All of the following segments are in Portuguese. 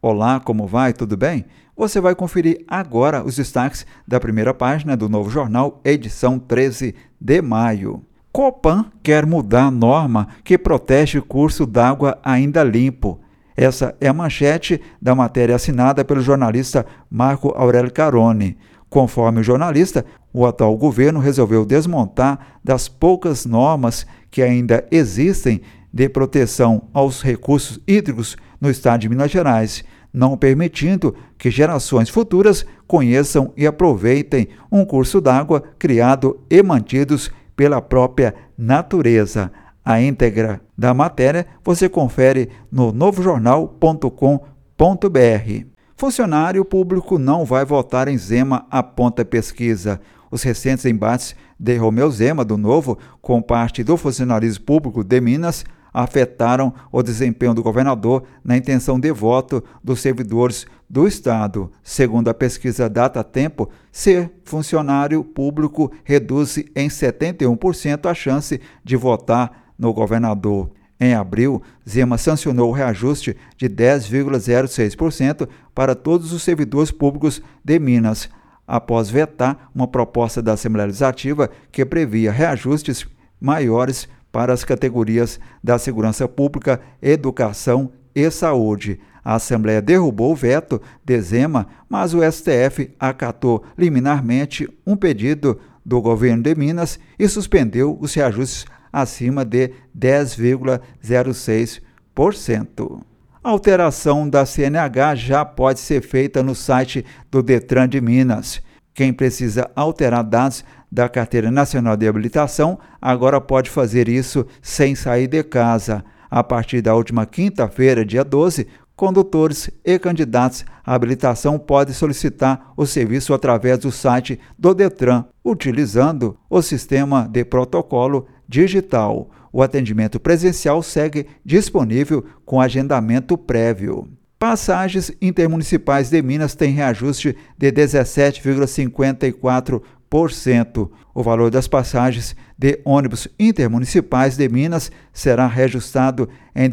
Olá, como vai? Tudo bem? Você vai conferir agora os destaques da primeira página do Novo Jornal, edição 13 de maio. Copan quer mudar a norma que protege o curso d'água ainda limpo. Essa é a manchete da matéria assinada pelo jornalista Marco Aurélio Caroni. Conforme o jornalista, o atual governo resolveu desmontar das poucas normas que ainda existem de proteção aos recursos hídricos no estado de Minas Gerais, não permitindo que gerações futuras conheçam e aproveitem um curso d'água criado e mantidos pela própria natureza. A íntegra da matéria você confere no novojornal.com.br. Funcionário público não vai votar em Zema, aponta pesquisa. Os recentes embates de Romeu Zema, do Novo, com parte do funcionalismo público de Minas, afetaram o desempenho do governador na intenção de voto dos servidores do Estado. Segundo a pesquisa Datatempo, ser funcionário público reduz em 71% a chance de votar no governador. Em abril, Zema sancionou o reajuste de 10,06% para todos os servidores públicos de Minas, após vetar uma proposta da Assembleia Legislativa que previa reajustes maiores para as categorias da segurança pública, educação e saúde. A Assembleia derrubou o veto de Zema, mas o STF acatou liminarmente um pedido do governo de Minas e suspendeu os reajustes acima de 10,06%. A alteração da CNH já pode ser feita no site do Detran de Minas. Quem precisa alterar dados da Carteira Nacional de Habilitação agora pode fazer isso sem sair de casa. A partir da última quinta-feira, dia 12, condutores e candidatos à habilitação podem solicitar o serviço através do site do Detran, utilizando o sistema de protocolo digital. O atendimento presencial segue disponível com agendamento prévio. Passagens intermunicipais de Minas têm reajuste de 17,54%. O valor das passagens de ônibus intermunicipais de Minas será reajustado em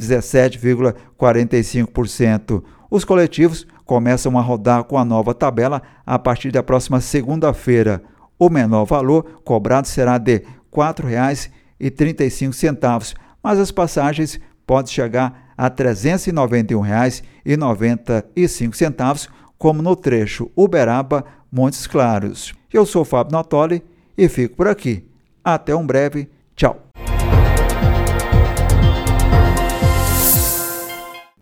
17,45%. Os coletivos começam a rodar com a nova tabela a partir da próxima segunda-feira. O menor valor cobrado será de R$ 4,35, mas as passagens podem chegar a R$ 391,95, como no trecho Uberaba-Montes Claros. Eu sou Fábio Natoli e fico por aqui. Até um breve. Tchau.